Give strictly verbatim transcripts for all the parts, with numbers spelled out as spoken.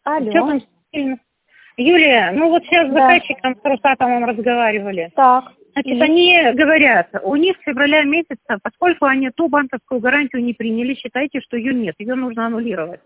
Что Алло. там сильно? Юлия, ну вот сейчас с Да. заказчиком, с Росатомом разговаривали. Так. Значит, И? они говорят, у них с февраля месяца, поскольку они ту банковскую гарантию не приняли, считайте, что ее нет, ее нужно аннулировать.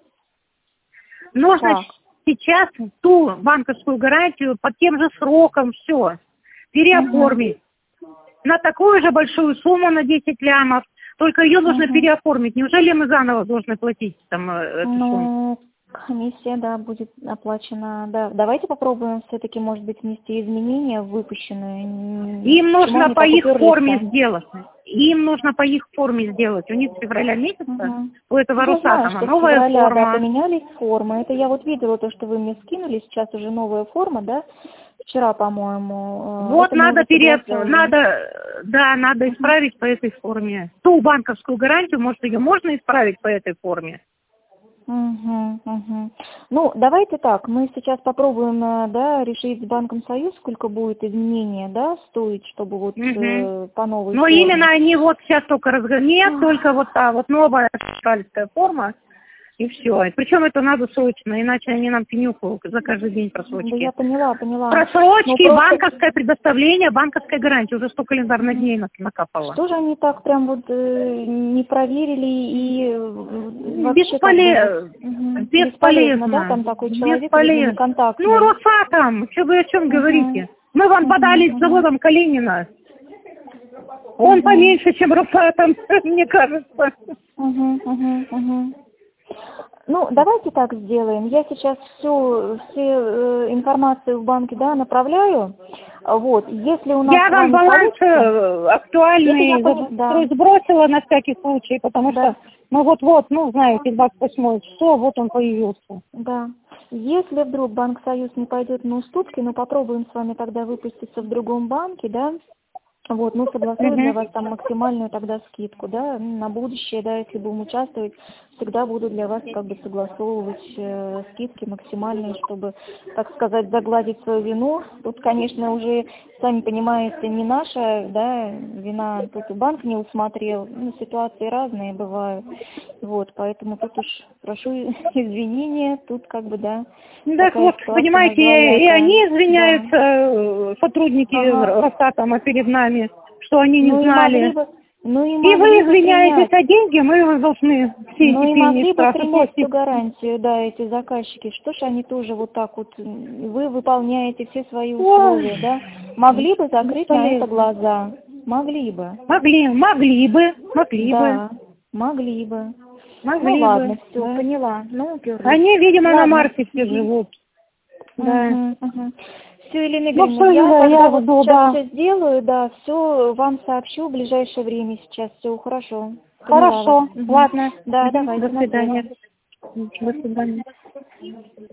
Нужно Так. сейчас ту банковскую гарантию по тем же срокам все переоформить на такую же большую сумму, на десять лямов, только ее нужно Угу. переоформить. Неужели мы заново должны платить там э, эту сумму? Ну, комиссия, да, будет оплачена. Да. Давайте попробуем все-таки, может быть, внести изменения в выпущенную. М, Им Почему нужно они по так их форме уперлись-то? сделать. Им нужно по их форме сделать. У них с февраля месяца Угу. у этого Я знаю, Росатома что с новая февраля, да, форма. поменялись формы. Это я вот видела то, что вы мне скинули. Сейчас уже новая форма, да? Вчера, по-моему. Э, Вот Это мы надо уже пере... согласовывали. надо, да, надо Угу. исправить по этой форме. Ту банковскую гарантию, может, ее можно исправить по этой форме? Угу, угу. Ну, давайте так, мы сейчас попробуем, э, да, решить с Банком Союз, сколько будет изменения, да, стоить, чтобы вот Угу. э, по новой Но форме. именно они вот сейчас только разговаривают. Нет, Ах, только вот та вот новая шальская форма, и все. Причем это надо срочно, иначе они нам пенюху за каждый день Да я просрочки. поняла, поняла. Но Просрочки, просто банковское предоставление, банковской гарантии. Уже сто календарных мгм. дней нак- накапало. Что же они так прям вот э, не проверили и э, вообще как бы вот Бесполезно. мгм, бесполезно, да, Бесполезно. там такой человек, видно, Бесполезно. Ну, неконтактный. Росатом, что вы о чем Угу, говорите? Мы вам угу, подали с угу, заводом Калинина. Он угу. поменьше, чем Росатом, мне кажется. Угу, угу, угу. Ну, давайте так сделаем. Я сейчас всю, всю э, информацию в банке, да, направляю. А Вот, если у нас Я с вам вами баланс получится, э, это я актуальный поняла, да, сбросила на всякий случай, потому да, что, ну вот-вот, ну знаете, двадцать восьмое число, вот он появился. да. Если вдруг Банк Союз не пойдет на уступки, ну попробуем с вами тогда выпуститься в другом банке, да, вот, ну, согласую для Угу. вас там максимальную тогда скидку, да, ну, на будущее, да, если будем участвовать, всегда буду для вас как бы согласовывать э, скидки максимальные, чтобы, так сказать, загладить свою вину. Тут, конечно, уже, сами понимаете, не наша, да, вина, тут и банк не усмотрел, ну, ситуации разные бывают, вот, поэтому тут уж прошу извинения, тут как бы, да, Так такая вот, ситуация у нас понимаете, и они двоякая, да, извиняются, э, сотрудники ага. Росатома перед нами, что они не Ну и могли знали. бы, ну и И вы могли бы извиняетесь, принять, а деньги мы должны все ну эти и пени и могли бы штрафы принять эту платить. гарантию, да, эти заказчики. Что ж они тоже вот так вот, м, вы выполняете все свои условия, да? Ой, Могли бы закрыть на это бесполезно. глаза, могли бы, Могли, могли бы, могли бы, да, могли бы. Ну могли бы, ладно, все, да. поняла, ну уперлись. Они, видимо, на Ладно. Марсе все живут. Да. Угу, угу. Все, Елена Ну Игоревна, что, я Юля, тогда я вот жду, сейчас да. все сделаю, да, все вам сообщу в ближайшее время сейчас. Все хорошо. Поняла вас. Хорошо, Мгм. ладно. Да, Мгм. давайте До на связи. свидания. До свидания.